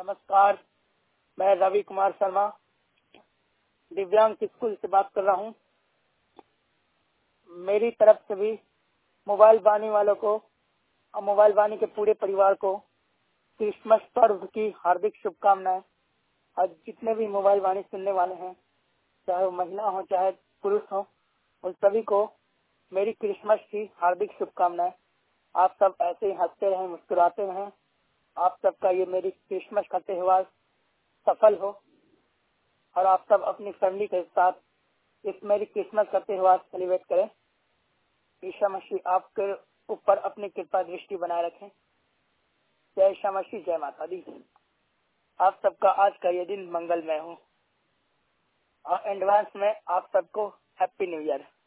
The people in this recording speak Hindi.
नमस्कार, मैं रवि कुमार शर्मा दिव्यांग स्कूल से बात कर रहा हूँ। मेरी तरफ से भी मोबाइल वाणी वालों को और मोबाइल वाणी के पूरे परिवार को क्रिसमस पर्व की हार्दिक शुभकामनाएं। और जितने भी मोबाइल वाणी सुनने वाले हैं, चाहे वो महिला हो चाहे पुरुष हो, उन सभी को मेरी क्रिसमस की हार्दिक शुभकामनाएं। आप सब ऐसे ही हंसते रहें, मुस्कुराते रहें। आप सबका ये मेरी क्रिसमस का त्योहार सफल हो और आप सब अपनी फैमिली के साथ इस मेरी क्रिसमस का त्योहार सेलिब्रेट करें। ईसा मसीह आपके ऊपर अपनी कृपा दृष्टि बनाए रखें। जय ईसा मसीह, जय माता दी। आप सबका आज का ये दिन मंगलमय हो और एडवांस में आप सबको हैप्पी न्यू ईयर।